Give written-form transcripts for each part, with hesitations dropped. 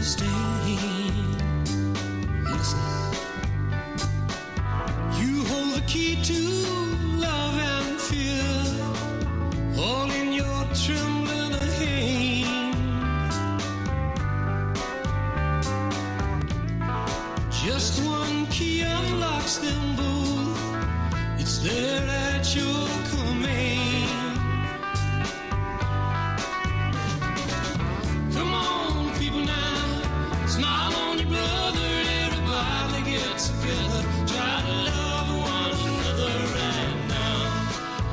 stay. Listen. You hold the key to love and fear, all in your trembling hand. Just one key unlocks them both. It's there at your command. Come on, people now, smile on your brother. Everybody get together. Try to love one another right now.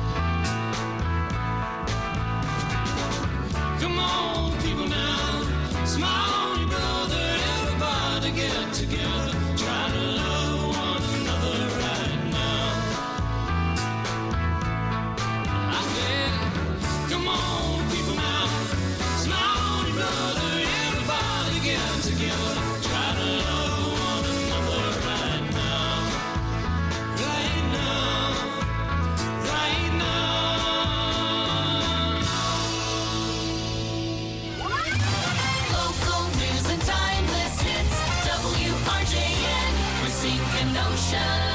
Come on, people now, smile on your brother. Everybody get together. Try to love one another right now. I said, come on, people now, smile on your brother. Everybody get together. Try to love one another right now. Right now. Right now. Local news and timeless hits. WRJN, Racine Kenosha.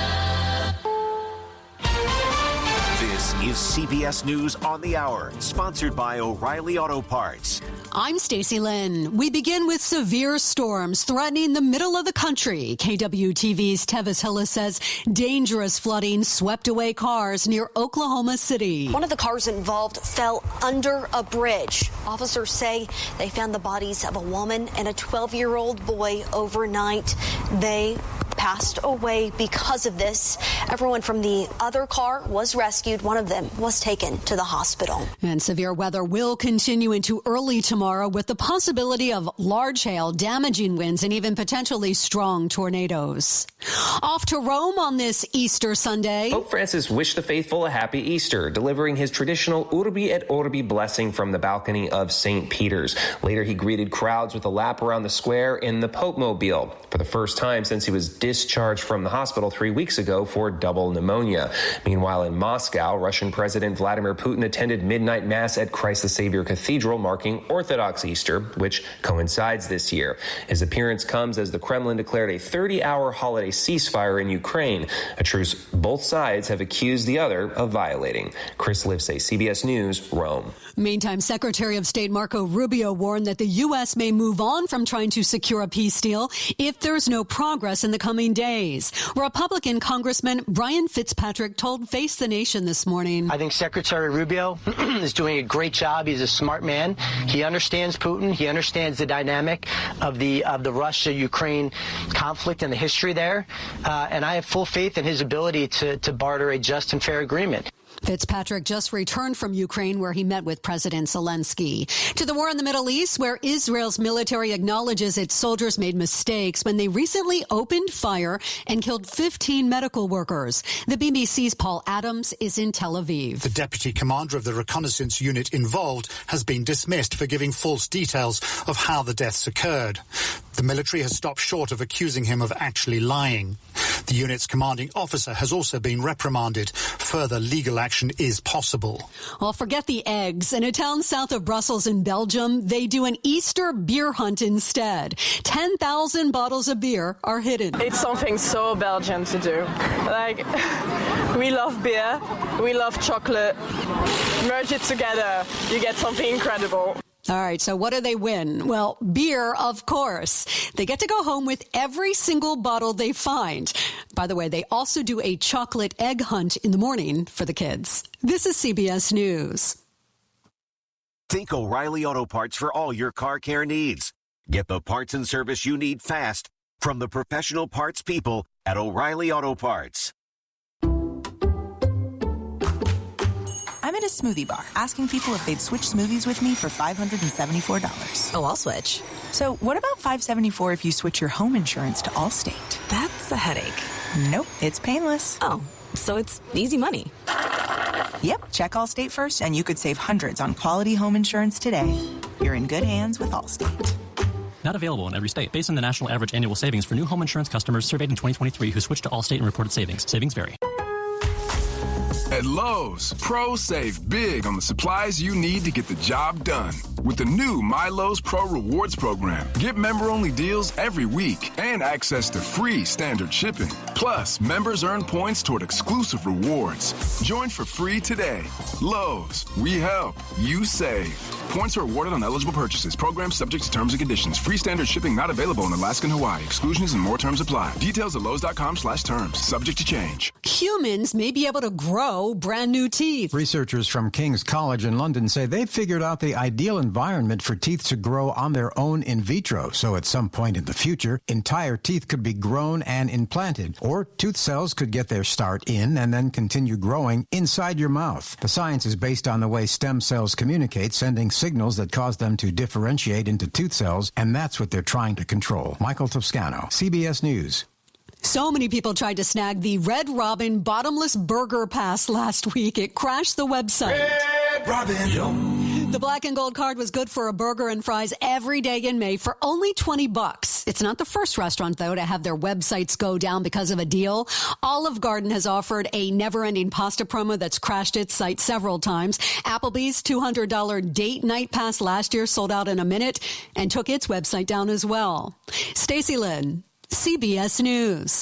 This is CBS News on the Hour, sponsored by O'Reilly Auto Parts. I'm Stacey Lynn. We begin with severe storms threatening the middle of the country. KWTV's Tevis Hillis says dangerous flooding swept away cars near Oklahoma City. One of the cars involved fell under a bridge. Officers say they found the bodies of a woman and a 12-year-old boy overnight. They passed away because of this. Everyone from the other car was rescued. One of them was taken to the hospital. And severe weather will continue into early tomorrow with the possibility of large hail, damaging winds, and even potentially strong tornadoes. Off to Rome on this Easter Sunday. Pope Francis wished the faithful a happy Easter, delivering his traditional Urbi et Orbi blessing from the balcony of St. Peter's. Later, he greeted crowds with a lap around the square in the Pope Mobile for the first time since he was discharged from the hospital 3 weeks ago for double pneumonia. Meanwhile, in Moscow, Russian President Vladimir Putin attended midnight mass at Christ the Savior Cathedral, marking Orthodox Easter, which coincides this year. His appearance comes as the Kremlin declared a 30-hour holiday ceasefire in Ukraine, a truce both sides have accused the other of violating. Chris Livesay, CBS News, Rome. Meantime, Secretary of State Marco Rubio warned that the U.S. may move on from trying to secure a peace deal if there's no progress in the coming days. Republican Congressman Brian Fitzpatrick told Face the Nation this morning. I think Secretary Rubio is doing a great job. He's a smart man. He understands Putin. He understands the dynamic of the Russia-Ukraine conflict and the history there. And I have full faith in his ability to barter a just and fair agreement. Fitzpatrick just returned from Ukraine, where he met with President Zelensky. To the war in the Middle East, where Israel's military acknowledges its soldiers made mistakes when they recently opened fire and killed 15 medical workers. The BBC's Paul Adams is in Tel Aviv. The deputy commander of the reconnaissance unit involved has been dismissed for giving false details of how the deaths occurred. The military has stopped short of accusing him of actually lying. The unit's commanding officer has also been reprimanded. Further legal action is possible. Well, forget the eggs. In a town south of Brussels in Belgium, they do an Easter beer hunt instead. 10,000 bottles of beer are hidden. It's something so Belgian to do. Like, we love beer, we love chocolate. Merge it together, you get something incredible. All right, so what do they win? Well, beer, of course. They get to go home with every single bottle they find. By the way, they also do a chocolate egg hunt in the morning for the kids. This is CBS News. Think O'Reilly Auto Parts for all your car care needs. Get the parts and service you need fast from the professional parts people at O'Reilly Auto Parts. I'm at a smoothie bar asking people if they'd switch smoothies with me for $574. Oh, I'll switch. So what about $574 if you switch your home insurance to Allstate? That's a headache. Nope, it's painless. Oh, so it's easy money. Yep, check Allstate first and you could save hundreds on quality home insurance today. You're in good hands with Allstate. Not available in every state. Based on the national average annual savings for new home insurance customers surveyed in 2023 who switched to Allstate and reported savings. Savings vary. At Lowe's, pros save big on the supplies you need to get the job done. with the new MyLowe's Pro Rewards program. Get member-only deals every week and access to free standard shipping. Plus, members earn points toward exclusive rewards. Join for free today. Lowe's, we help, you save. Points are awarded on eligible purchases. Program subject to terms and conditions. Free standard shipping not available in Alaska and Hawaii. Exclusions and more terms apply. Details at Lowe's.com/terms. Subject to change. Humans may be able to grow brand new teeth. Researchers from King's College in London say they've figured out the ideal environment for teeth to grow on their own in vitro. So at some point in the future, entire teeth could be grown and implanted, or tooth cells could get their start in and then continue growing inside your mouth. The science is based on the way stem cells communicate, sending signals that cause them to differentiate into tooth cells, and that's what they're trying to control. Michael Toscano, CBS News. So many people tried to snag the Red Robin Bottomless Burger Pass last week. It crashed the website. Red Robin. Yum. The black and gold card was good for a burger and fries every day in May for only $20. It's not the first restaurant, though, to have their websites go down because of a deal. Olive Garden has offered a never-ending pasta promo that's crashed its site several times. Applebee's $200 date night pass last year sold out in a minute and took its website down as well. Stacey Lynn, CBS News.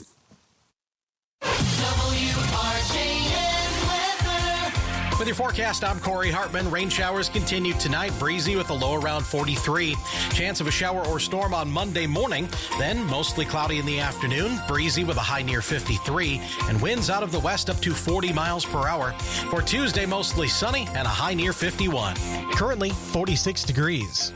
With your forecast, I'm Corey Hartman. Rain showers continue tonight, breezy with a low around 43. Chance of a shower or storm on Monday morning, then mostly cloudy in the afternoon, breezy with a high near 53, and winds out of the west up to 40 miles per hour. For Tuesday, mostly sunny and a high near 51. Currently 46 degrees.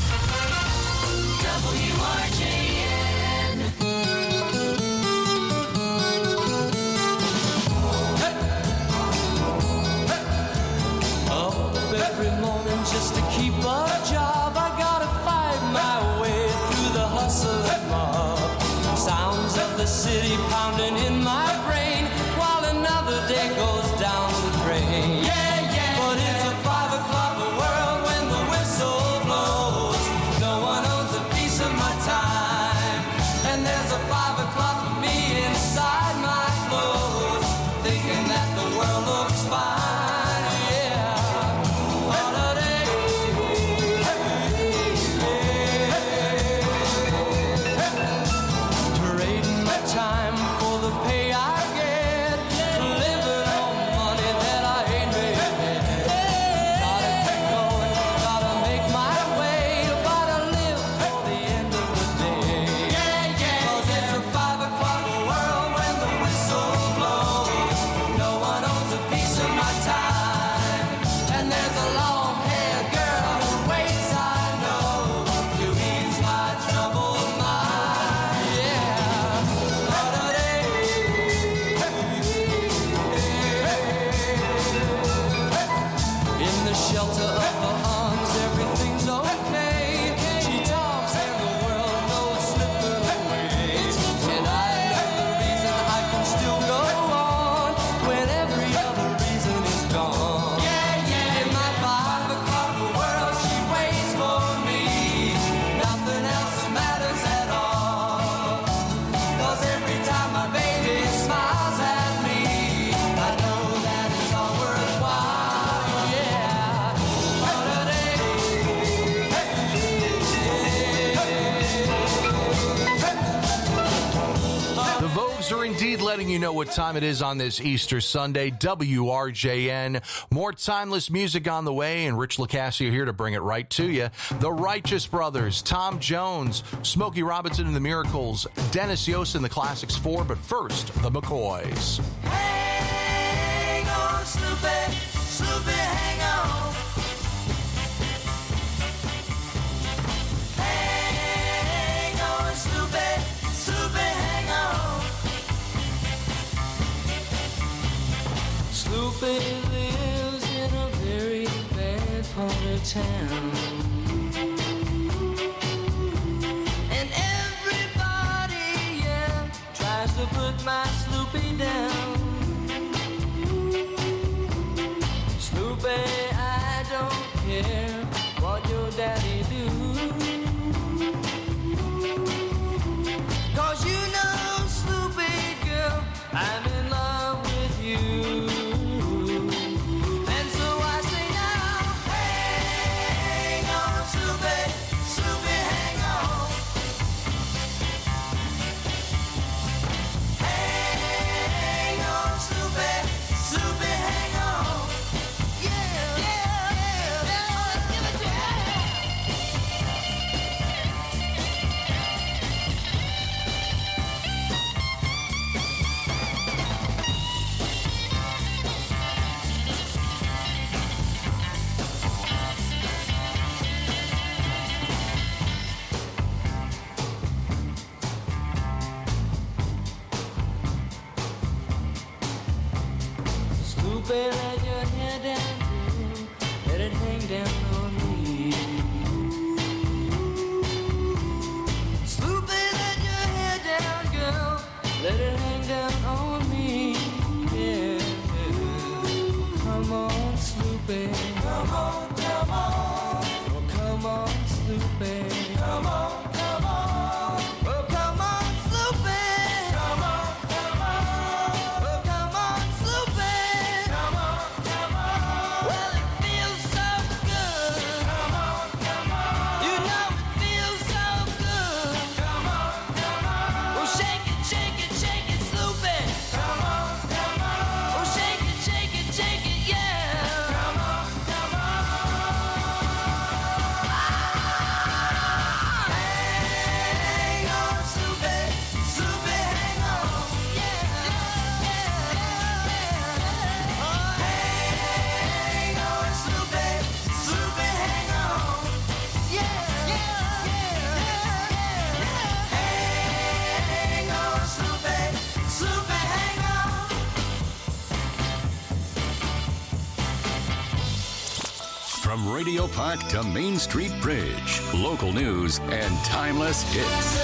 Every morning just to keep a job, I gotta find my way through the hustle and mob. Sounds of the city pounding in my brain while another day goes down the drain. But it's a 5 o'clock world when the whistle blows. No one owns a piece of my time, and there's a 5 o'clock for me inside my clothes, thinking that the world looks fine. Letting you know what time it is on this Easter Sunday. WRJN. More timeless music on the way, and Rich LaCasio here to bring it right to you. The Righteous Brothers, Tom Jones, Smokey Robinson and the Miracles, Dennis Yost and the Classics 4, but first, the McCoys. Hang on, Snoopy, Snoopy, hang on. Hang on, Snoopy, Snoopy, hang on. Snoopy lives in a very bad part of town, and everybody, yeah, tries to put my Snoopy down. Snoopy, I don't care what your daddy do, 'cause you know, Snoopy girl, I'm in love with you. And so I say now, hang on, Radio Park to Main Street Bridge. Local news and timeless hits.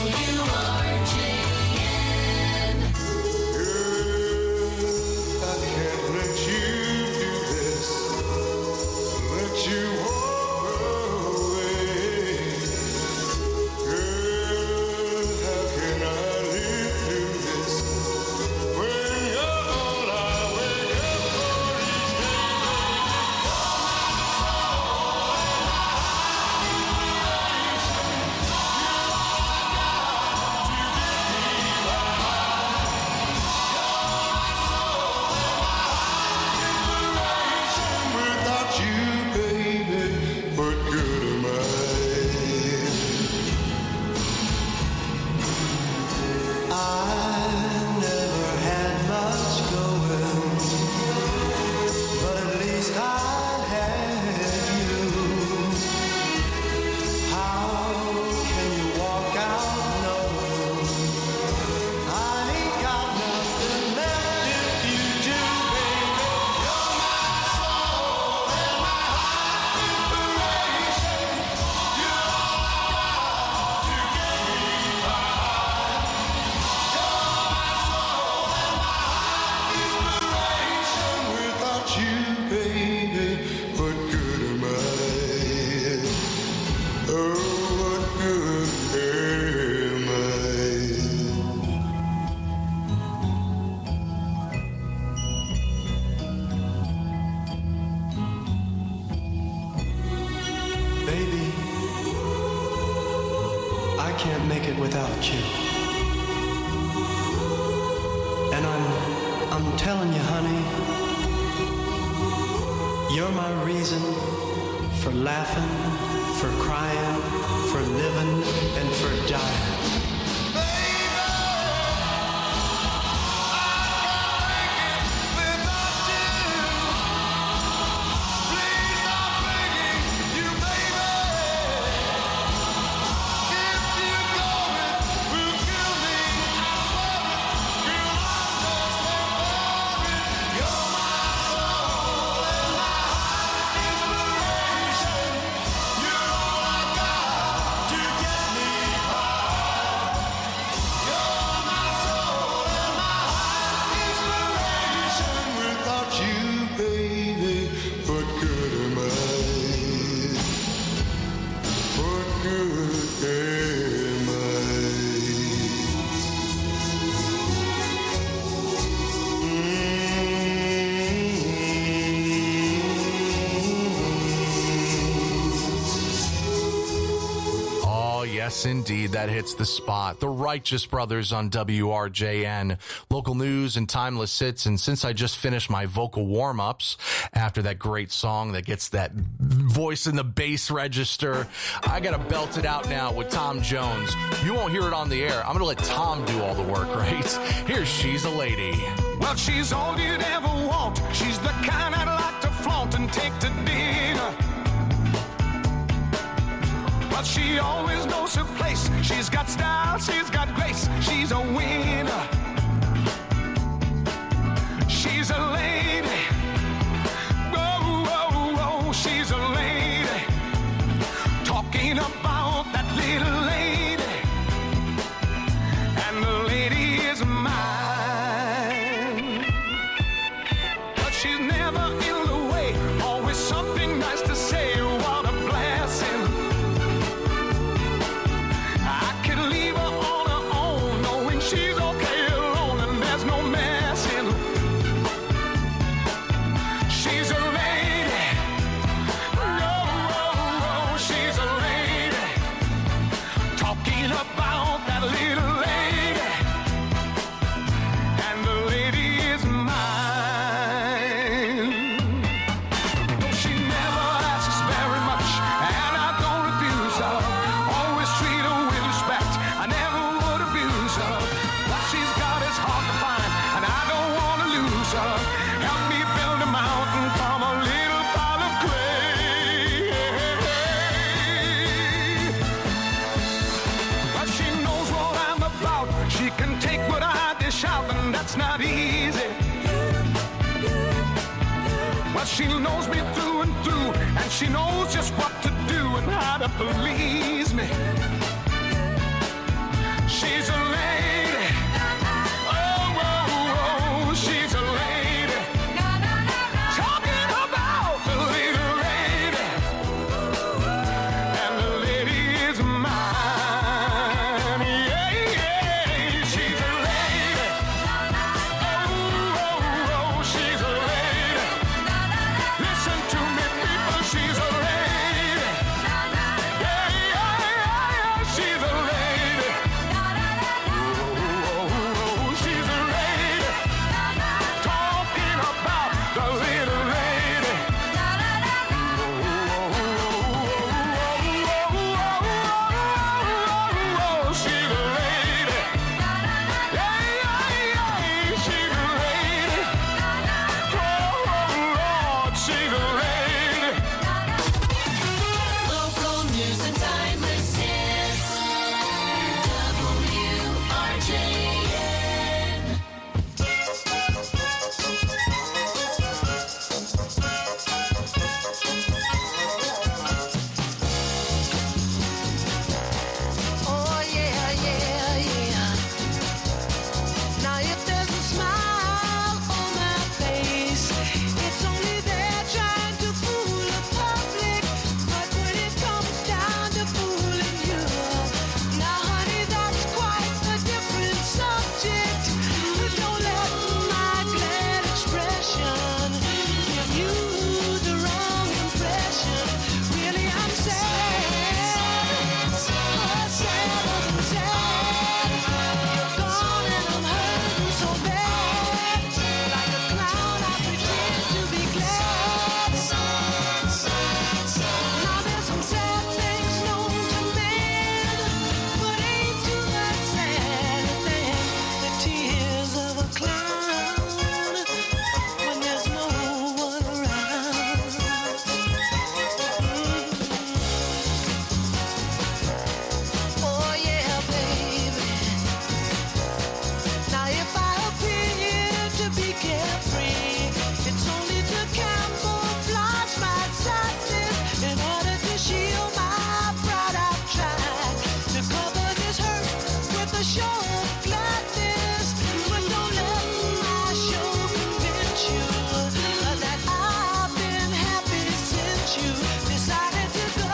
Yes, indeed, that hits the spot. The Righteous Brothers on WRJN. Local news and timeless hits. And since I just finished my vocal warm-ups after that great song that gets that voice in the bass register, I got to belt it out now with Tom Jones. You won't hear it on the air. I'm going to let Tom do all the work, right? Here's She's a Lady. Well, she's all you'd ever want. She's the kind I'd like to flaunt and take to dinner. But she always knows her place. She's got style, she's got grace. She's a winner. She's a lady. Oh, oh, oh, she's a lady. Talking about that little lady. And the lady is mine. But she's never in the way. Always something nice to say. What a blessing. She's okay alone and there's no messing. She's a lady. Oh, oh, oh, she's a lady. Talking about that little lady. And the lady is mine. Though she never asks very much, and I don't refuse her. Always treat her with respect. I never would abuse her. She's got his heart to find, and I don't want to lose her. Help me build a mountain from a little pile of clay. But she knows what I'm about. She can take what I dish out, and that's not easy. But she knows me through and through, and she knows just what to do and how to please me. She's a lady. Oh, oh, oh, she's a lady. Talking about the little lady. And the lady is mine. Yeah, yeah, she's a lady. Oh, oh, oh, she's a lady. Listen to me, people, she's a lady. Yeah, yeah, yeah, she's a lady. Oh, oh, oh, she's a lady. Talking about the little lady. Oh, she's a lady. Yeah, yeah, yeah, she's a lady. Oh, Lord, she's a lady. Local news and timeless hits. WRJN. Oh yeah, yeah, yeah. Now if there's a smile on my face, it's only there trying to fool the public. But when it comes down to fooling you, now honey, that's quite a different subject. Don't let my glad expression give you the wrong impression. Really, I'm sad. You're gone and I'm hurting so bad. Like a clown, I pretend to be glad. Now there's some sad things known to men, but ain't too much sadder than the tears of a clown when there's no one around. Oh yeah, baby. Now if I appear to be carefree, it's only to camouflage my sadness. In order to shield my pride, I've tried to cover this hurt with a show of gladness. But don't let my show convince you that I've been happy since you decided to go.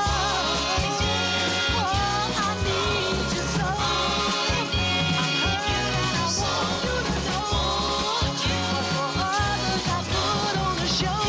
Oh, I need you so. I'm hurt and I want you to know. For others I put on the show.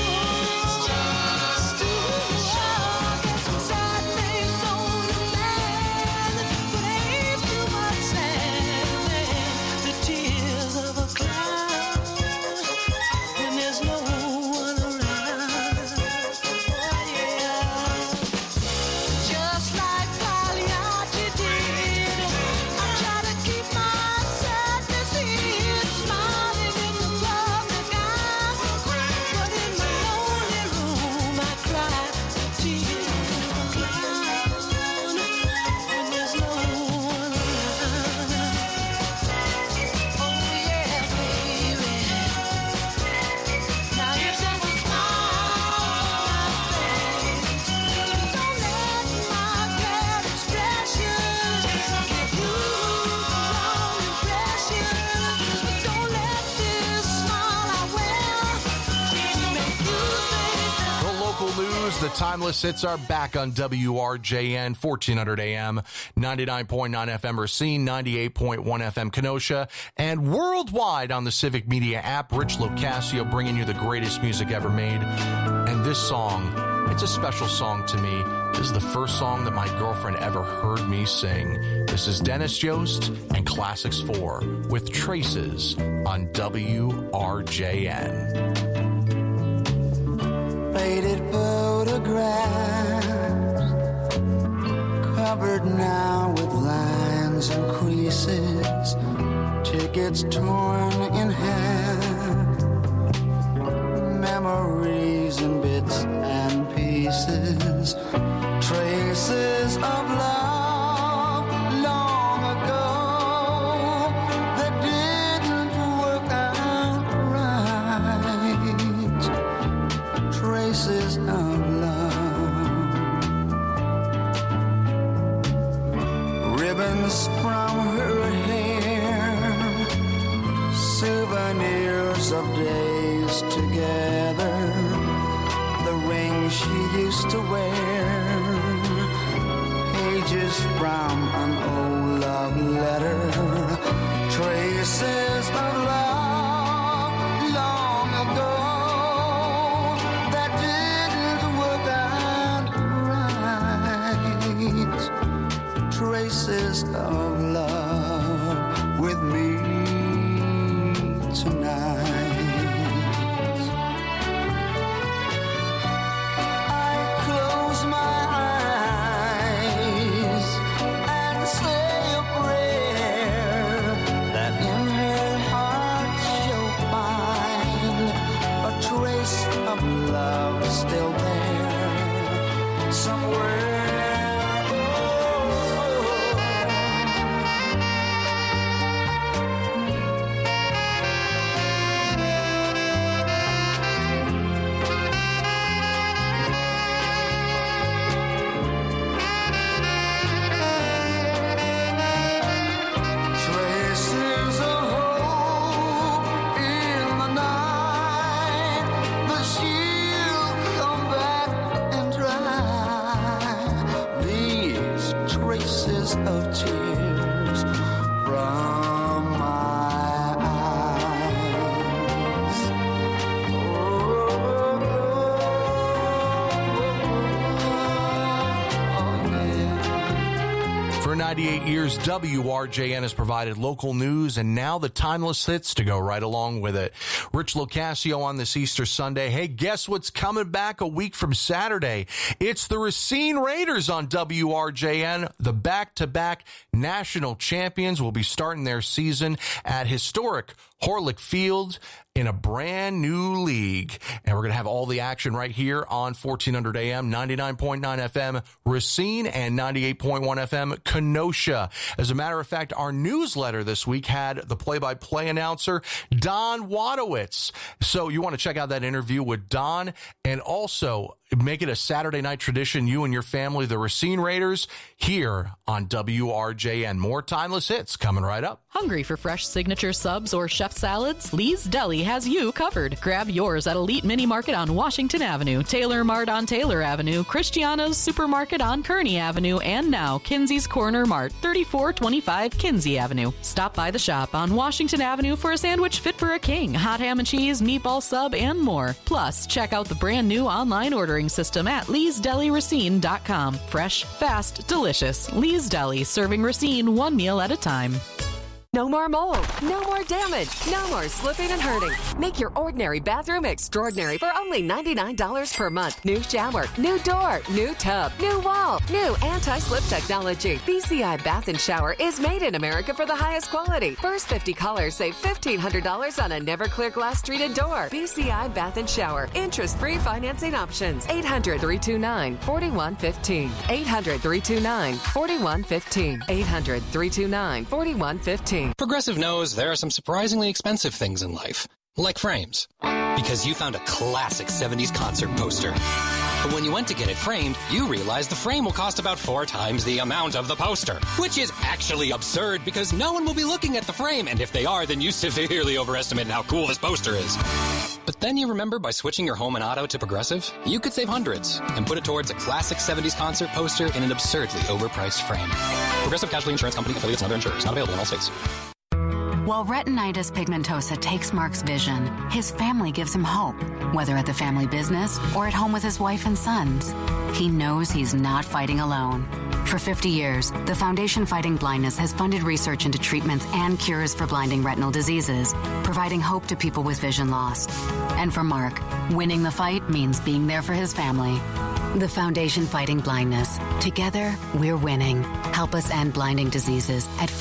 There's some sad things known to man, but ain't too much sadder than the tears of a clown when there's no one around. Oh yeah. Just like Pagliacci did, I try to keep my sadness hid, smiling in the public eye. But in my lonely room, I cry tears of a clown when there's no one around. Oh yeah, baby. Now if there's a smile on my face, don't let my glad expression give you the wrong impression. Don't let this smile I wear make you think The local news, the timeless hits are back on WRJN, 1400 AM, 99.9 FM Racine, 98.1 FM Kenosha, and worldwide on the Civic Media app. Rich Locascio bringing you the greatest music ever made. And this song, it's a special song to me. This is the first song that my girlfriend ever heard me sing. This is Dennis Jost and Classics 4 with Traces on WRJN. Faded photographs covered now with lines and creases, tickets torn in half, memories in bits and pieces, traces of love long ago that didn't work out right, traces of love ribbons from her hair, souvenirs of days together, the ring she used to wear, pages from an old love letter, traces of love long ago that didn't work out right, traces of love with me tonight. I close my eyes and say a prayer that in her heart she'll find a trace of love still there somewhere. Traces of hope in the night that she'll come back and dry these traces of tears from my eyes. For 98 years, WRJN has provided local news and now the timeless hits to go right along with it. Rich Locascio on this Easter Sunday. Hey, guess what's coming back a week from Saturday? It's the Racine Raiders on WRJN. The back-to-back national champions will be starting their season at historic Horlick Field in a brand new league. And we're going to have all the action right here on 1400 AM, 99.9 FM, Racine, and 98.1 FM, Kenosha. As a matter of fact, our newsletter this week had the play-by-play announcer, Don Wadowitz. So you want to check out that interview with Don, and also make it a Saturday night tradition, you and your family, the Racine Raiders, here on WRJN. More timeless hits coming right up. Hungry for fresh signature subs or chef salads? Lee's Deli has you covered. Grab yours at Elite Mini Market on Washington Avenue, Taylor Mart on Taylor Avenue, Christiana's Supermarket on Kearney Avenue, and now Kinsey's Corner Mart, 3425 Kinsey Avenue. Stop by the shop on Washington Avenue for a sandwich fit for a king, hot ham and cheese, meatball sub, and more. Plus, check out the brand new online ordering system at leesdeliracine.com. Fresh, fast, delicious. Lee's Deli, serving Racine one meal at a time. No more mold, no more damage, no more slipping and hurting. Make your ordinary bathroom extraordinary for only $99 per month. New shower, new door, new tub, new wall, new anti-slip technology. BCI Bath and Shower is made in America for the highest quality. First 50 callers save $1,500 on a Never-Clear glass treated door. BCI Bath and Shower. Interest-free financing options. 800-329-4115. 800-329-4115. 800-329-4115. Progressive knows there are some surprisingly expensive things in life, like frames. Because you found a classic 70s concert poster. But when you went to get it framed, you realized the frame will cost about 4 times the amount of the poster. Which is actually absurd because no one will be looking at the frame, and if they are, then you severely overestimated how cool this poster is. But then you remember by switching your home and auto to Progressive, you could save hundreds and put it towards a classic 70s concert poster in an absurdly overpriced frame. Progressive Casualty Insurance Company, affiliates, and other insurers. Not available in all states. While retinitis pigmentosa takes Mark's vision, his family gives him hope, whether at the family business or at home with his wife and sons. He knows he's not fighting alone. For 50 years, the Foundation Fighting Blindness has funded research into treatments and cures for blinding retinal diseases, providing hope to people with vision loss. And for Mark, winning the fight means being there for his family. The Foundation Fighting Blindness. Together, we're winning. Help us end blinding diseases at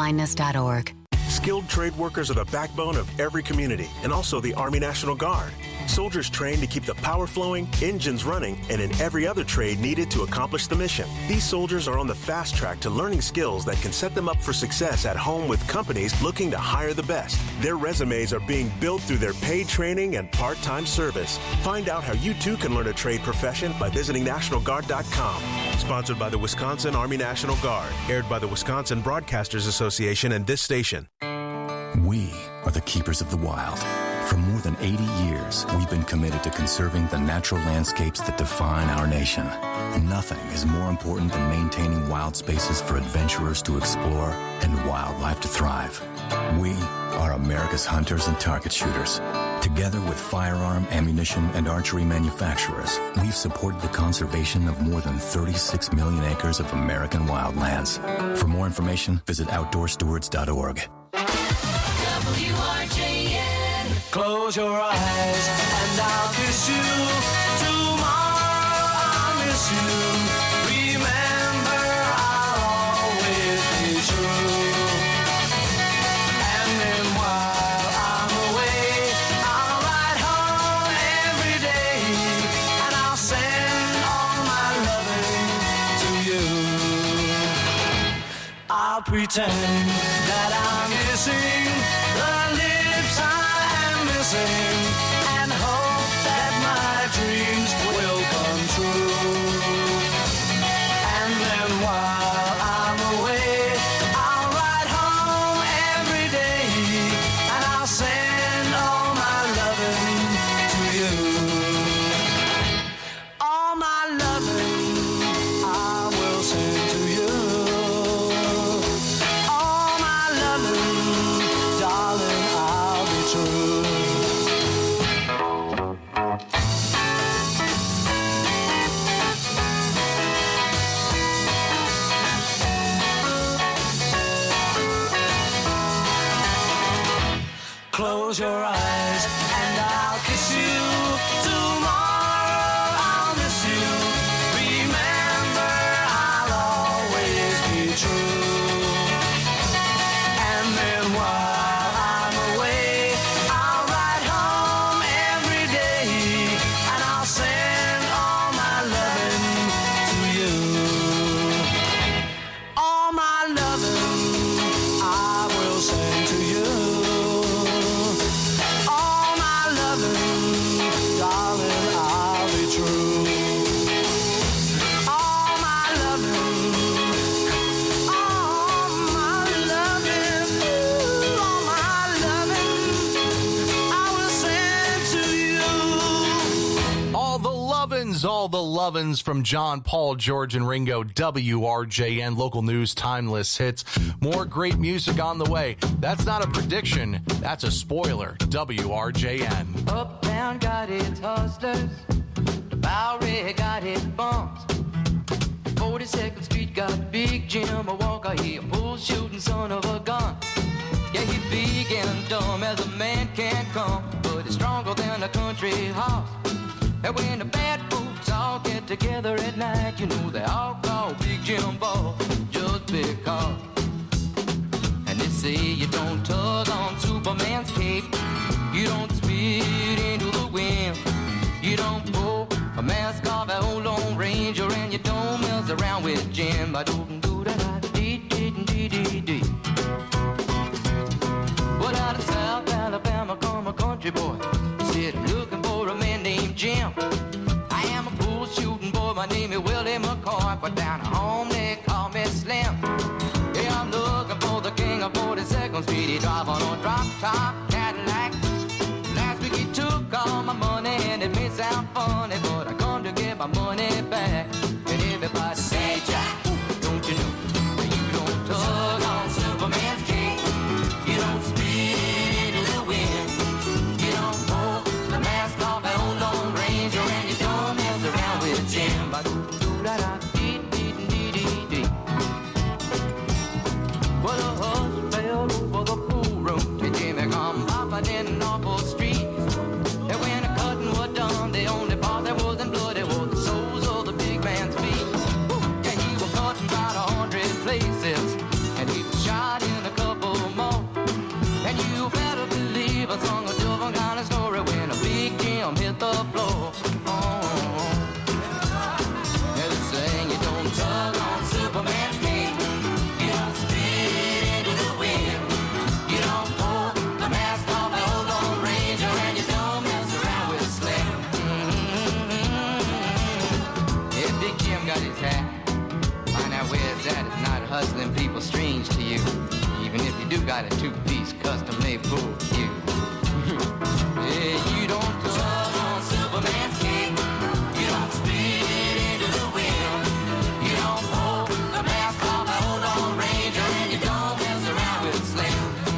fightingblindness.org. Skilled trade workers are the backbone of every community and also the Army National Guard. Soldiers train to keep the power flowing, engines running, and in every other trade needed to accomplish the mission. These soldiers are on the fast track to learning skills that can set them up for success at home with companies looking to hire the best. Their resumes are being built through their paid training and part-time service. Find out how you too can learn a trade profession by visiting NationalGuard.com. Sponsored by the Wisconsin Army National Guard. Aired by the Wisconsin Broadcasters Association and this station. We are the keepers of the wild. For more than 80 years, we've been committed to conserving the natural landscapes that define our nation. Nothing is more important than maintaining wild spaces for adventurers to explore and wildlife to thrive. We are America's hunters and target shooters. Together with firearm, ammunition, and archery manufacturers, we've supported the conservation of more than 36 million acres of American wildlands. For more information, visit OutdoorStewards.org. WRJN. Close your eyes and I'll kiss you. Tomorrow I'll miss you. Remember, I'll always be true. And then while I'm away, I'll ride home every day, and I'll send all my loving to you. I'll pretend that I'm kissing the lips I am missing, and hope that my dreams will come true. And then while I'm away, I'll ride home every day, and I'll send all my loving to you. All my loving I will send to you. All my loving, darling, I'll be true. Close your eyes and I'll kiss you. Tomorrow I'll miss you. Remember, I'll always be true. And then while I'm away, I'll ride home every day, and I'll send all my loving to you. All my loving I will send to you. All my loving, darling, I'll be true. All my loving, all my loving, all my loving, I will send to you. All the lovin's from John, Paul, George, and Ringo. WRJN, local news, timeless hits. More great music on the way. That's not a prediction. That's a spoiler. WRJN. Uptown got its hustlers, Bowery got its bumps, 42nd Street got Big Jim, a Walker, he a bull shooting son of a gun. Yeah, he big and dumb as a man can come, but he's stronger than a country horse. And when the bad folks all get together at night, you know they all call Big Jim Ball just because. And they say you don't tug on Superman's cape, you don't spit into the wind, you don't pull a mask off an old Lone Ranger, and you don't mess around with Jim. I don't do that. Dee. Well, out of South Alabama come a country boy, said I'm looking for a man named Jim. I am a bull shooting boy, my name is Willie McCoy, but down at home they call me Slim. Yeah, I'm looking for the king of 42nd Street. He drive on a drop top Cadillac. Last week he took all my money, and it may sound funny, but I come to get my money back. And everybody say, Jack, don't you know that you don't tug on Superman's cape, you don't spit into the wind, you don't pull the mask off an old Lone Ranger, and you don't mess around with Jim. Well, the hush fell over the pool room, and Jimmy come popping in awful streets. And when the cutting was done, the only part that wasn't blood, it was the soles of hustling people strange to you. Even if you do got a two-piece custom-made pool cue. Yeah, you don't tug on Superman's cape. You don't spin it into the wind. You don't pull the mask off a hold on Ranger, and you don't mess around with Slim.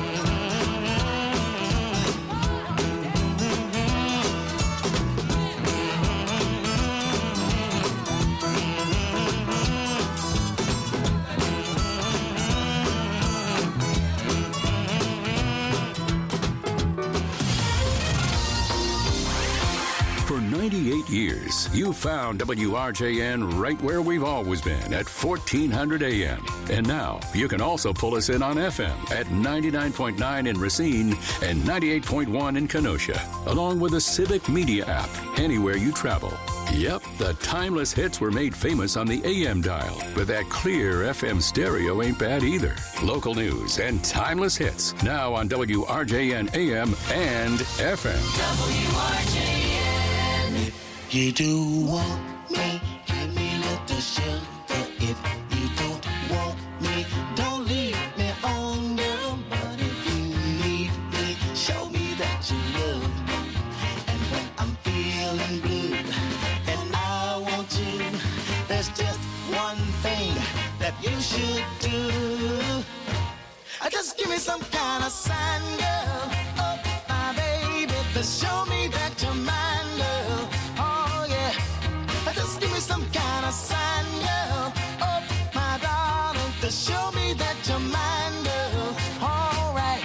For 98 years, you found WRJN right where we've always been at 1400 AM. And now you can also pull us in on FM at 99.9 in Racine and 98.1 in Kenosha, along with the Civic Media app anywhere you travel. Yep, the timeless hits were made famous on the AM dial, but that clear FM stereo ain't bad either. Local news and timeless hits now on WRJN AM and FM. WRJN. You do want me, give me little shelter. If you don't want me, don't leave me on, girl. But if you need me, show me that you love me. And when I'm feeling blue and I want you, there's just one thing that you should do. Just give me some kind of sign, girl. Oh, my baby, to show me that you're mine, girl. Oh, yeah. Just give me some kind of sign, girl. Oh, my darling, to show me that you're mine, girl. All right.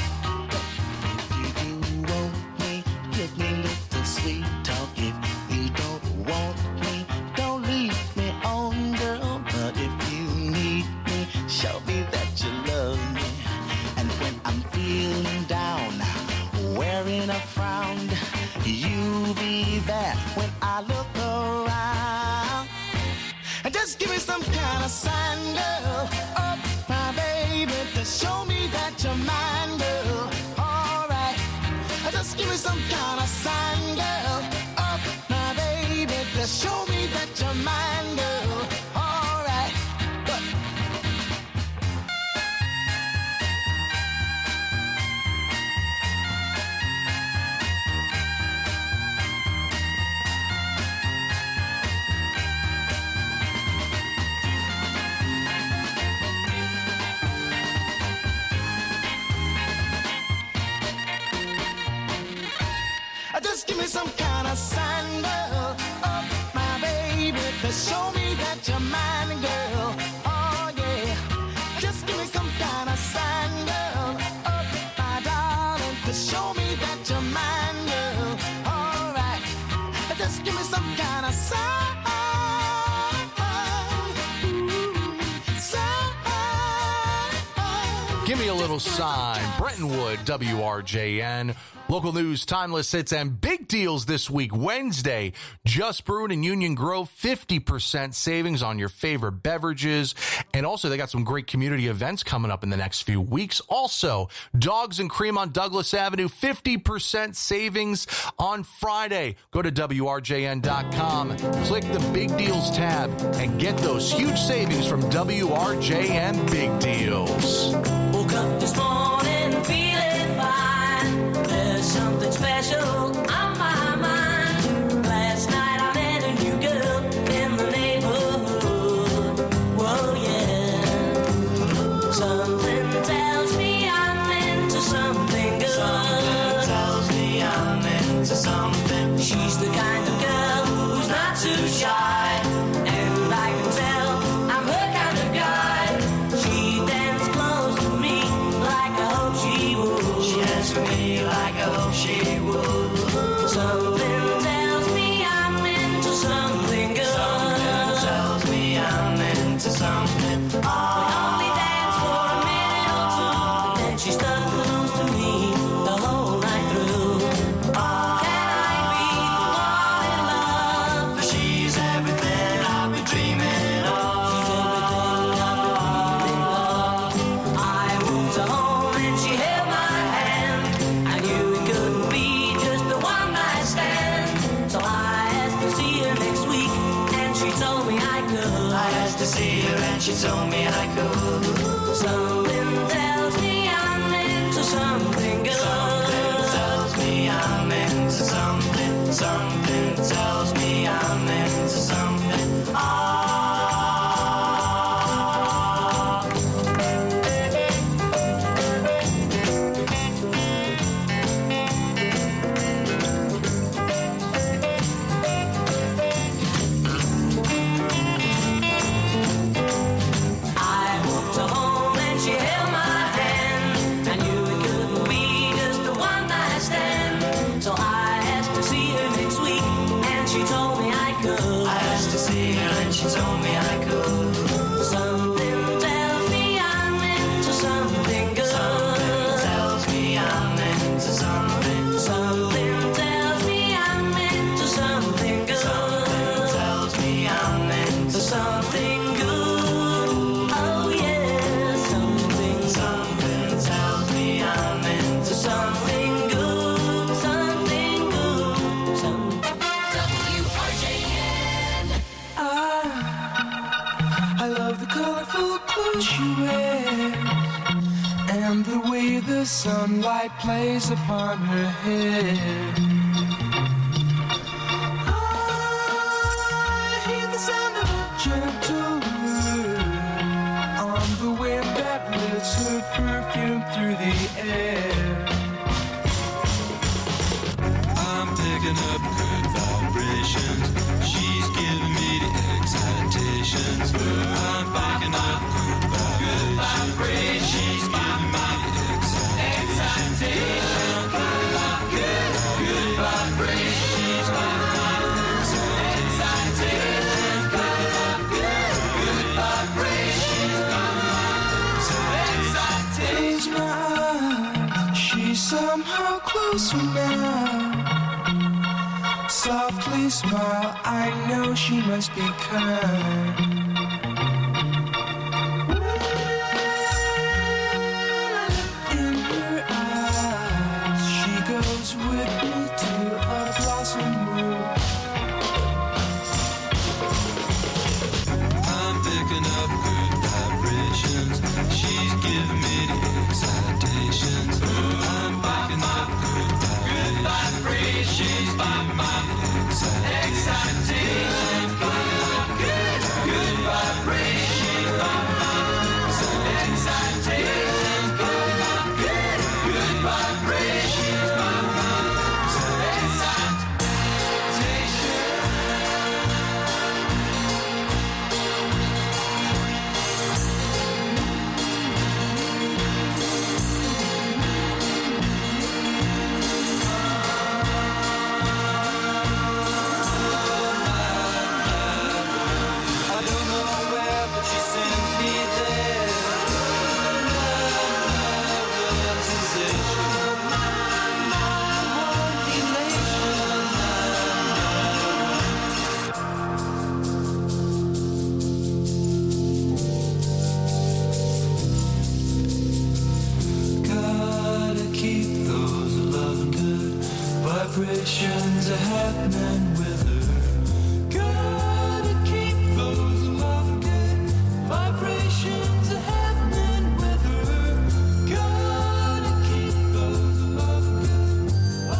If you do want me, give me little sweet talk. If you don't want me, don't leave me on, girl. But if you need me, show me that you love me. And when I'm feeling down, wearing a frown, you be there when I look around. And just give me some kind of sign, girl. Oh, my baby, to show me that you're mine, girl. All right. Just give me some kind of sign, girl. Oh, my baby, to show me that you're mine, girl. All right. But just give me some kind of sign, girl. Oh, my baby, to show me that you're mine, girl. Oh, yeah. Just give me some kind of sign, girl. Oh, my darling, to show me that you're mine, girl. All right. Just give me some kind of sign. Give me a little sign. Brentonwood, WRJN. Local news, timeless hits, and big deals this week. Wednesday, Just Brewed in Union Grove, 50% savings on your favorite beverages. And also, they got some great community events coming up in the next few weeks. Also, Dogs and Cream on Douglas Avenue, 50% savings on Friday. Go to WRJN.com, click the Big Deals tab, and get those huge savings from WRJN Big Deals. Woke up this morning feeling fine. There's something special on my mind. Last night I met a new girl in the neighborhood. Whoa, yeah. Something tells me I'm into something good. Something tells me I'm into something. She's the kind of girl who's not too shy. And I can tell I'm her kind of guy. She danced close to me like I hope she would. She danced for me like I hope she would. Something tells me I'm into something good. Something tells me I'm into something. We only dance for a minute. see the sunlight plays upon her hair. I hear the sound of a gentle word on the wind that lifts her perfume through the air. I'm picking up good vibrations. She's giving me the excitations. I'm picking up good vibrations. She's giving me the excitations. Good vibrations. She's giving me Close my eyes, she's somehow closer now. Softly smile, I know she must be kind. In her eyes, she goes with me to a blossom room. I'm picking up good vibrations. She's giving me the excitations. I'm picking up good vibrations. She's giving me the excitations. Good vibrations. Excitations. Good vibrations. I don't know where, but she sends me there. Gotta keep those loving good vibrations happening with her. Gotta keep those loving good vibrations happening with her. Gotta keep those loving good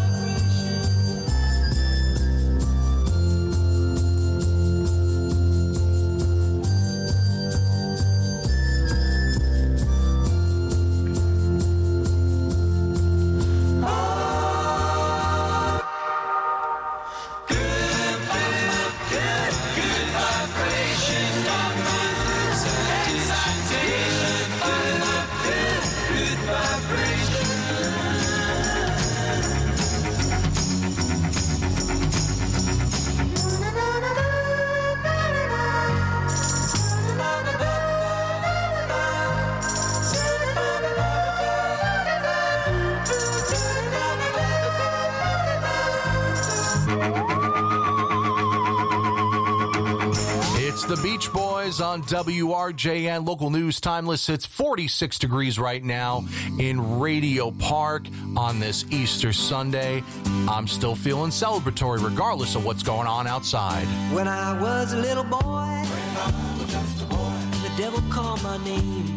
It's the Beach Boys on WRJN. Local news timeless. It's 46 degrees right now in Radio Park on this Easter Sunday. I'm still feeling celebratory regardless of what's going on outside. When I was a little boy, the devil called my name.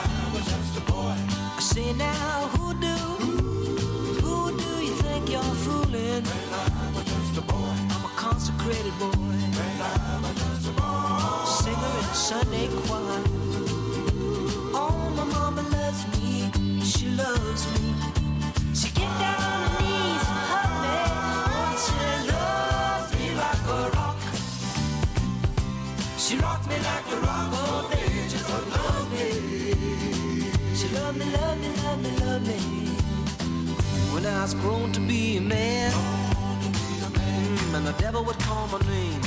I say now, who do you think you're fooling? I'm a consecrated boy, singer in the Sunday choir. Oh, my mama loves me, she loves me. She get down on her knees and hug me. Oh, she loves me like a rock. She rocked me like a rock, oh baby, just love me. She loved me, loved me, loved me, loved me. When I was grown to be a man, and the devil would call my name.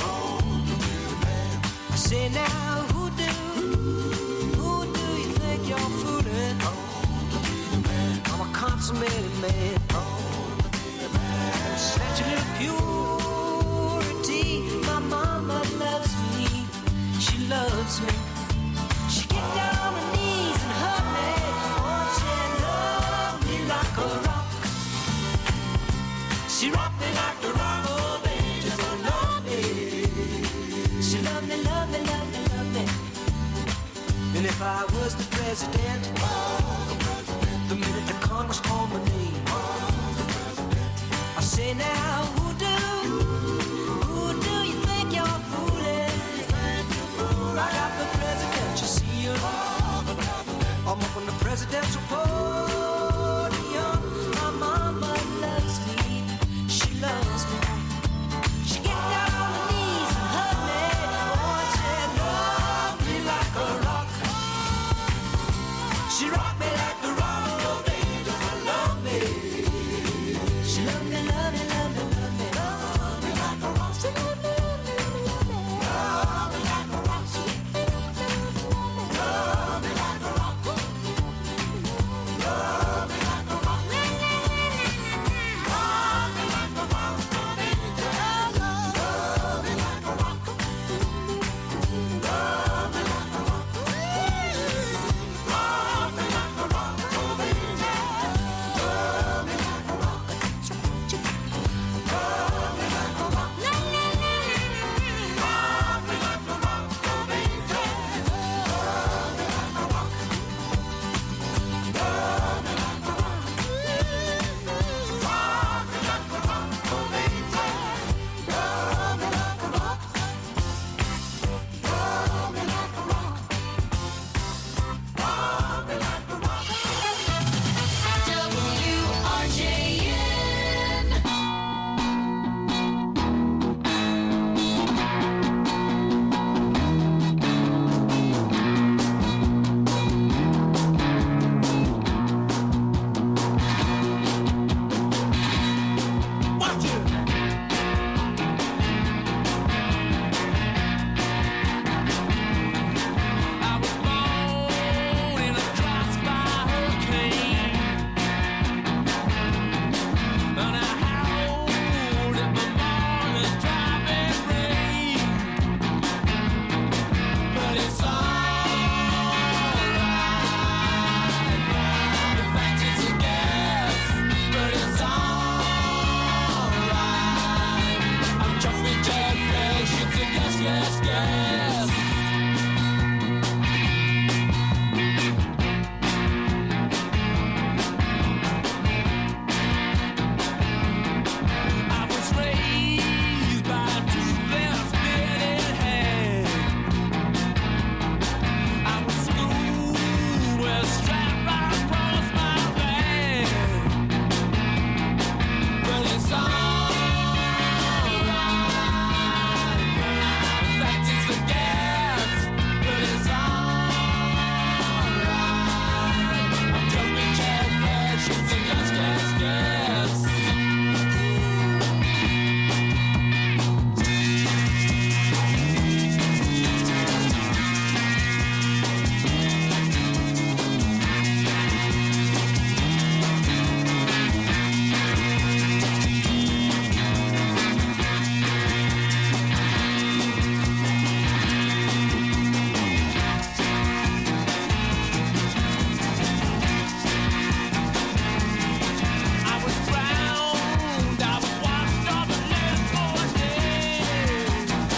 I say now, who do you think you're fooling? I'm a consummated man. Statue of purity, my mama loves me. She loves me. She get down on her knees and hug me. Oh, she loved me like a rock. She rocked me like a rock. Oh, baby, just love me. She loved me, loved me, loved me, loved me. And if I was the president, the minute the There's a podium. My mama loves me. She loves me. She get down on her knees and hug me. Oh, and said, love me like a rock. She rocked me like the rock. Oh, baby, love me. She loved me, love me, love me, love me. Love me like a rock. She loved me, love me, love me. Love me like a rock. Love me like a rock. Love me like a rock. Love me like a rock, baby. Love me like a rock. Love me like a rock. Love me like a rock, baby. Love me like a rock. Love me like a rock. Love me like a rock, baby. Love me like a rock. Love me like a rock. Rock me like a rock, baby. Love me like a rock. Love me like a rock. Rock me like a rock. WRJN. Watch it. I was born in a crossfire hurricane, and I howled at my morning driving rain. But it's alright. In fact, it's a guess, but it's alright. I'm jumping jet flash, it's a guess, guess, guess. I was raised by a toothless bearded I was schooled with a strap right across my back. But it's alright. In fact, it's a guess, but it's alright. I'm jumping jet flash, it's a guess, guess, guess. I was drowned, I was washed up and left for dead.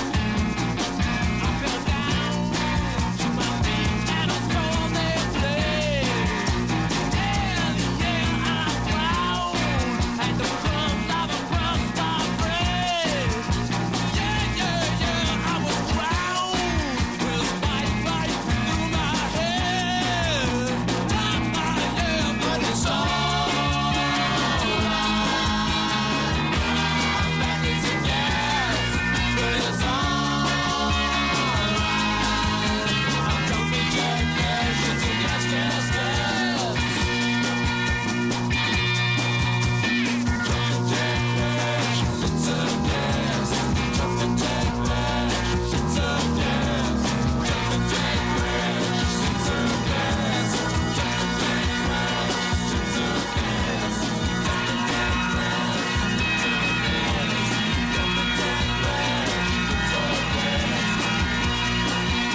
I fell down to my feet and I saw they bled. And yeah, I drowned at the crumbs of a crust of bread. Yeah, I was drowned with a spike right through my head. But it's alright. It's a guess, but it's alright. I'm jumping jet flash, it's a guess, guess, guess. Jumping jet flash, it's a guess. Jumping jet flash, it's a guess. Jumping jet flash, it's a guess. Jumping jet flash, it's a guess. Jumping jet flash, it's a guess. Jumping jet flash, it's a guess.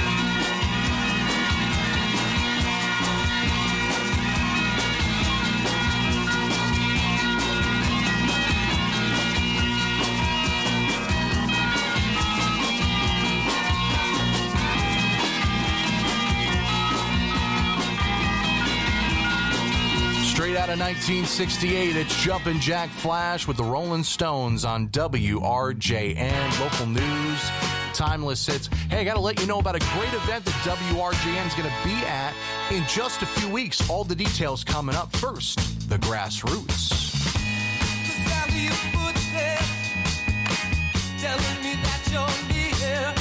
Straight out of 1968, it's Jumpin' Jack Flash with the Rolling Stones on WRJN. Local news, Timeless Hits. Hey, I got to let you know about a great event that WRJN is going to be at in just a few weeks. All the details coming up. First, the Grassroots. Telling me that you're near.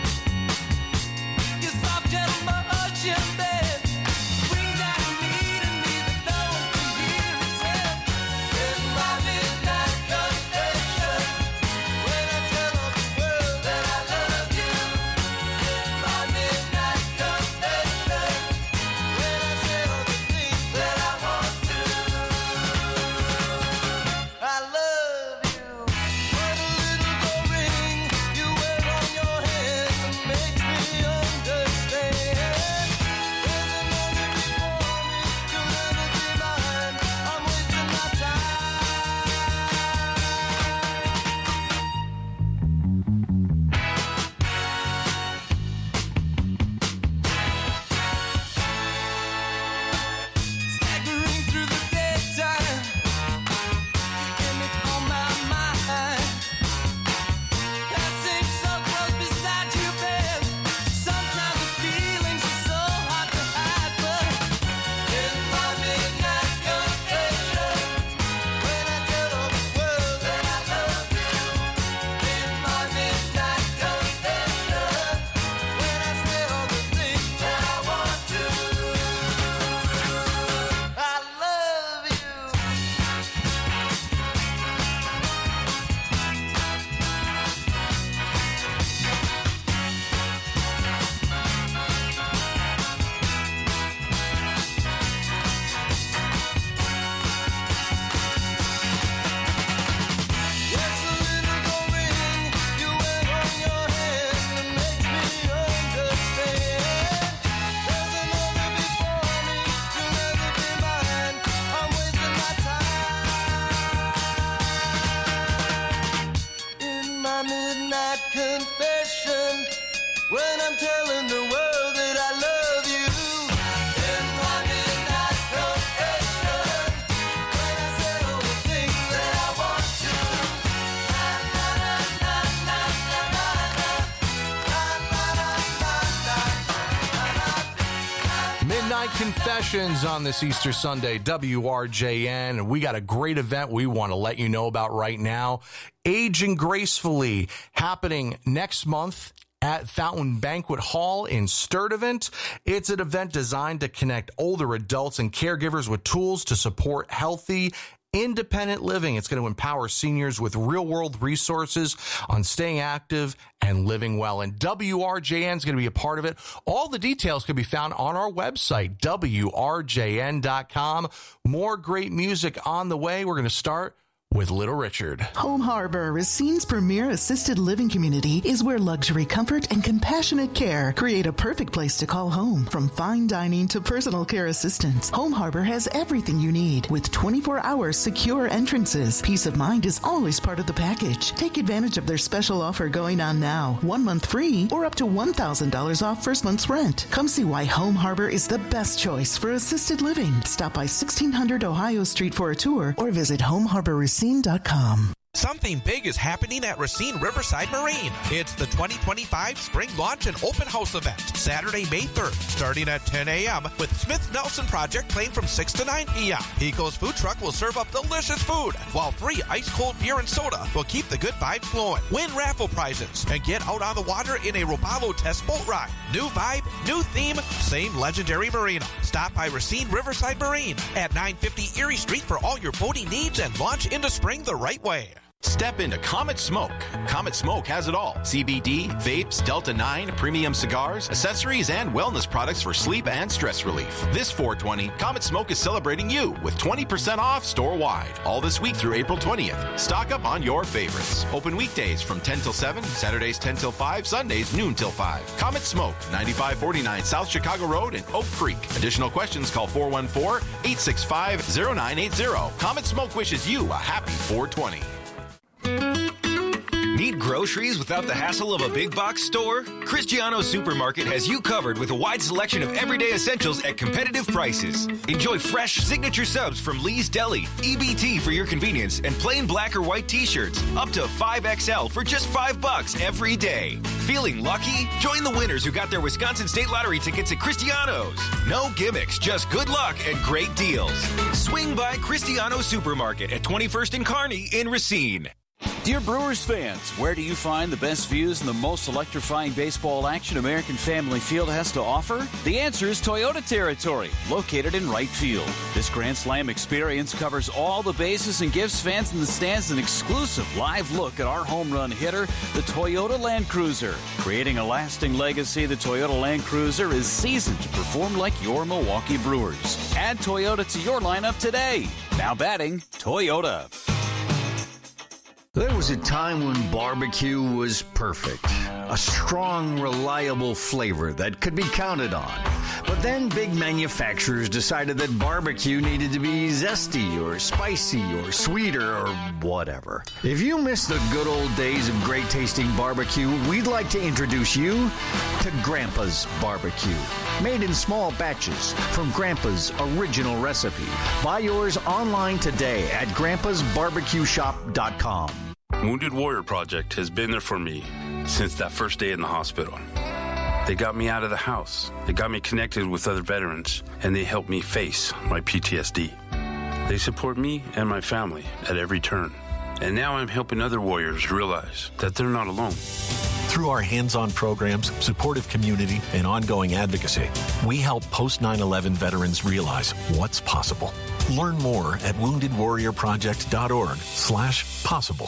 Your soft, gentle motion, babe, brings out a need in me that no one can hear itself. In my midnight confession, when I tell all the world that I love you. In my midnight confession, when I say all the things that I want to. I love you. When a little gold ring you wear on your hand makes me understand. There's another before me, you'll never be mine. I'm wasting my staggering through the daytime, and it's on my mind. Passing so close beside you, babe. Sometimes the feelings are so hard to hide, but in my midnight confession, when I tell all the world that I love you. In my midnight confession, when I say all the things that I want to. I love you. Yes, a little gold ring you wear on your hand makes me understand. There's another before me, you'll never be mine. I'm wasting my time. In my midnight confession, when I'm telling the world that I love you. In my midnight confession, when I say all the things that I want to. Midnight Confessions on this Easter Sunday, WRJN. We got a great event we want to let you know about right now. Aging Gracefully, happening next month at Fountain Banquet Hall in Sturtevant. It's an event designed to connect older adults and caregivers with tools to support healthy, independent living. It's going to empower seniors with real-world resources on staying active and living well. And WRJN is going to be a part of it. All the details can be found on our website, WRJN.com. More great music on the way. We're going to start with Little Richard. Home Harbor, Racine's premier assisted living community, is where luxury, comfort, and compassionate care create a perfect place to call home. From fine dining to personal care assistance, Home Harbor has everything you need with 24-hour secure entrances. Peace of mind is always part of the package. Take advantage of their special offer going on now. 1 month free or up to $1,000 off first month's rent. Come see why Home Harbor is the best choice for assisted living. Stop by 1600 Ohio Street for a tour or visit homeharborracine.com. Something big is happening at Racine Riverside Marine. It's the 2025 Spring Launch and Open House event, Saturday, May 3rd, starting at 10 a.m. with Smith Nelson Project playing from 6 to 9 p.m. Pico's Food Truck will serve up delicious food, while free ice-cold beer and soda will keep the good vibes flowing. Win raffle prizes and get out on the water in a Robalo test boat ride. New vibe, new theme, same legendary marina. Stop by Racine Riverside Marine at 950 Erie Street for all your boating needs and launch into spring the right way. Step into Comet Smoke. Comet Smoke has it all. CBD, vapes, Delta 9, premium cigars, accessories, and wellness products for sleep and stress relief. This 420, Comet Smoke is celebrating you with 20% off store-wide. All this week through April 20th. Stock up on your favorites. Open weekdays from 10 till 7, Saturdays 10 till 5, Sundays noon till 5. Comet Smoke, 9549 South Chicago Road in Oak Creek. Additional questions, call 414-865-0980. Comet Smoke wishes you a happy 420. Need groceries without the hassle of a big box store? Cristiano Supermarket has you covered with a wide selection of everyday essentials at competitive prices. Enjoy fresh signature subs from Lee's Deli, EBT for your convenience, and plain black or white t-shirts up to 5XL for just $5 every day. Feeling lucky? Join the winners who got their Wisconsin State Lottery tickets at Cristiano's. No gimmicks, just good luck and great deals. Swing by Cristiano Supermarket at 21st and Kearney in Racine. Dear Brewers fans, where do you find the best views and the most electrifying baseball action American Family Field has to offer? The answer is Toyota Territory, located in right field. This Grand Slam experience covers all the bases and gives fans in the stands an exclusive live look at our home run hitter, the Toyota Land Cruiser. Creating a lasting legacy, the Toyota Land Cruiser is seasoned to perform like your Milwaukee Brewers. Add Toyota to your lineup today. Now batting, Toyota. There was a time when barbecue was perfect. A strong, reliable flavor that could be counted on. But then big manufacturers decided that barbecue needed to be zesty or spicy or sweeter or whatever. If you miss the good old days of great tasting barbecue, we'd like to introduce you to Grandpa's Barbecue. Made in small batches from Grandpa's original recipe. Buy yours online today at grandpasbarbecueshop.com. Wounded Warrior Project has been there for me since that first day in the hospital. They got me out of the house. They got me connected with other veterans, and they helped me face my PTSD. They support me and my family at every turn. And now I'm helping other warriors realize that they're not alone. Through our hands-on programs, supportive community, and ongoing advocacy, we help post-9/11 veterans realize what's possible. Learn more at woundedwarriorproject.org/possible.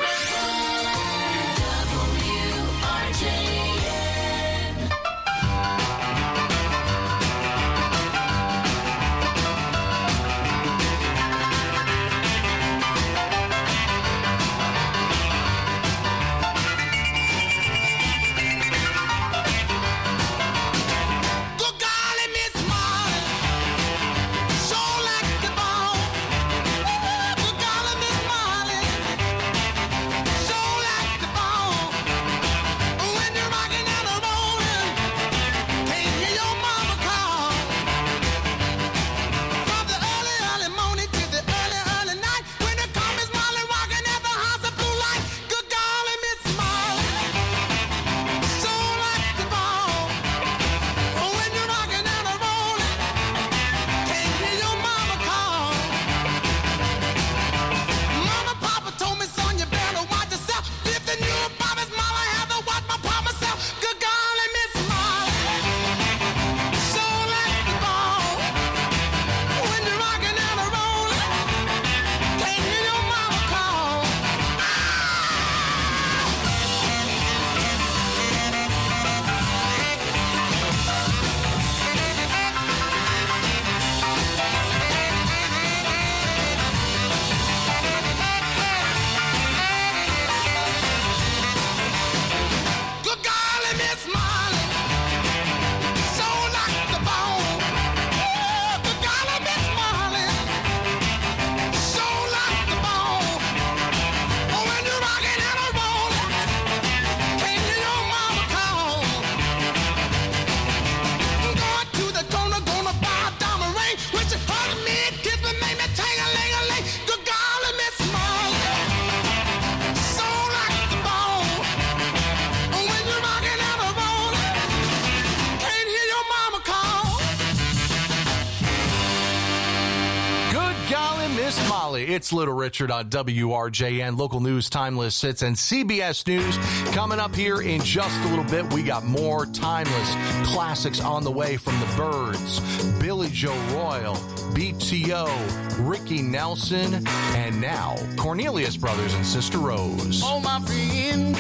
It's Little Richard on WRJN, local news, timeless hits, and CBS News. Coming up here in just a little bit, we got more timeless classics on the way from the Byrds, Billy Joe Royal, BTO, Ricky Nelson, and now Cornelius Brothers and Sister Rose. Oh, my friend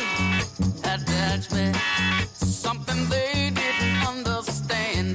had touched me, something they didn't understand.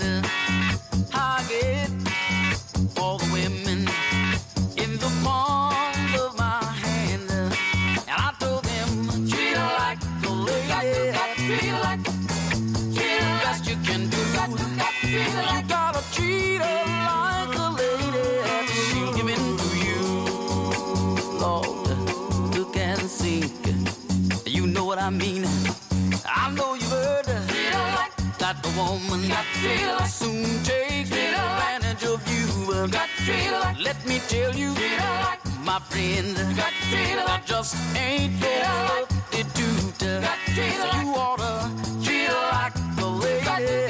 I get all the women in the palm of my hand, and I told them, treat her like a lady, treat her like the best you can do. You gotta treat her like a lady, she'll give in to you. Lord, look and seek. You what I mean. I know you've heard that the woman soon takes advantage of you. Let me tell you, my friend, that just ain't your substitute. So you ought to treat her like a lady.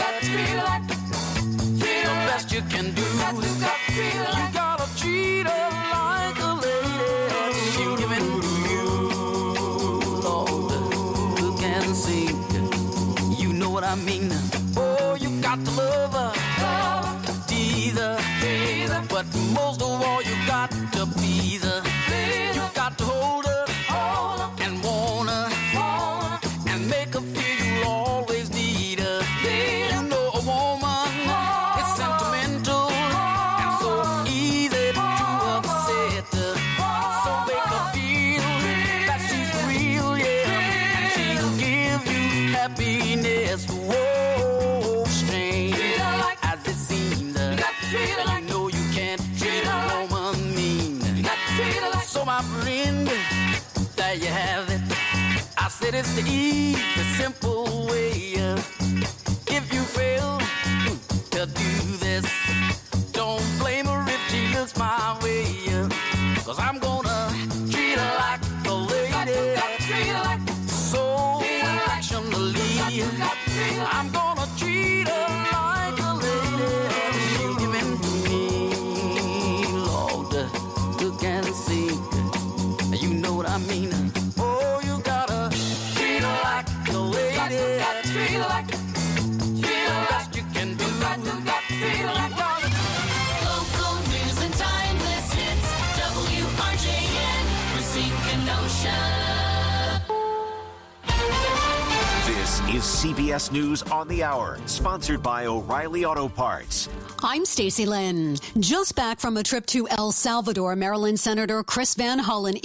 The best you can do. You gotta treat her like a lady. She'll give in to you, Lord, who can sing. You know what I mean. Oh, you got to love her, tease her, but most of all, you got to please her. You got to hold her and want her and make her feel you'll always need her. You know a woman is sentimental and so easy to upset her. So make her feel that she's real, yeah, and she'll give you happiness. Whoa, strange as it seems, you know you can't treat a woman mean. So my friend, there you have it. I said it's the easy, simple way. If you fail to do this, don't blame her if she looks my way. 'Cause I'm gonna treat her like a lady, so affectionately. I'm gonna treat her like a lady. She'll give in to me, Lord, who can sing. You know what I mean. Oh, you gotta treat her like a lady. Treat her like the best you can do. Local news and timeless hits. WRJN, Racine, Kenosha. This is CBS News on the Hour, sponsored by O'Reilly Auto Parts. I'm Stacey Lynn. Just back from a trip to El Salvador, Maryland Senator Chris Van Hollen